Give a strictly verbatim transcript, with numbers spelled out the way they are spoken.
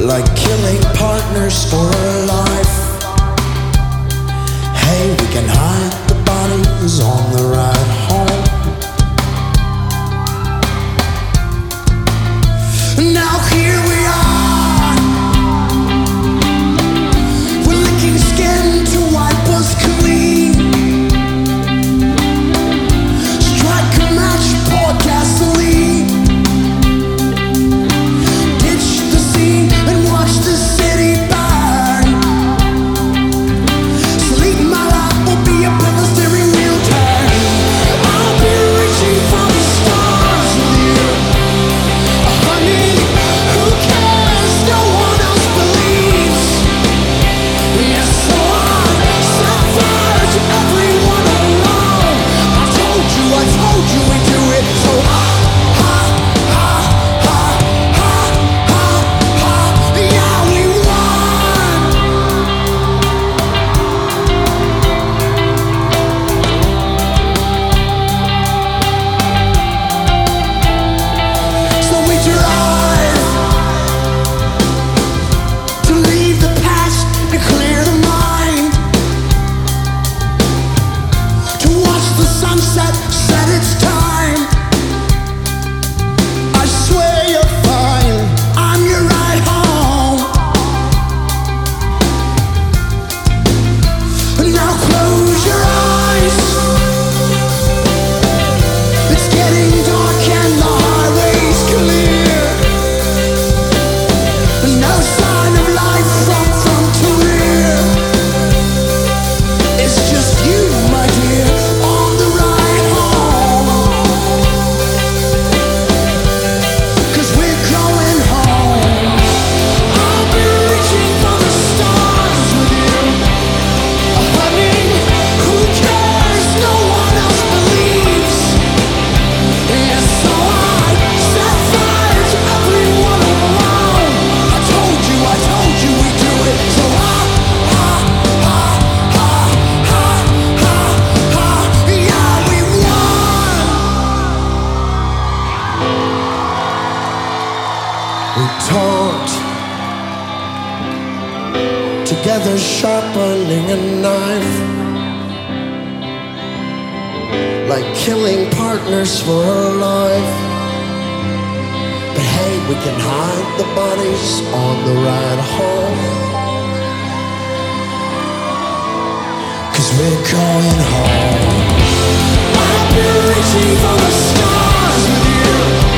like killing partners for a life. Hey, we can hide the bodies on the ride home. Now here we are, we're licking skin to wipe us clean. Strike a match, pour gasoline. Ditch the scene and watch the city burn. Sleep my life will be a the steering wheel turn. I'll be reaching for the stars with you. Honey, who cares? No one else believes. Yes, so I set fire to everyone around. I told you, I told you we do it. So ha, ha, ha, ha, ha, ha, ha. Yeah, we won. So we drive to leave the past and clear the mind, to watch the sunset set its time. I swear you're fine, I'm your ride home. Now close your eyes, it's getting dark and the highway's clear. No sign of life from front to rear. It's just you, my dear, on the ride home. 'Cause we're going home. I'll be reaching for the stars with you. Honey, who cares? No one else believes. Yes, so I set fire to everyone around. I told you, I told you we do it. So ha, ha, ha, ha, ha, ha, ha. Yeah, we won. We talked together, sharpening a knife, like killing partners for a life. But hey, we can hide the bodies on the ride home. 'Cause we're going home. I'll be reaching for the stars with you.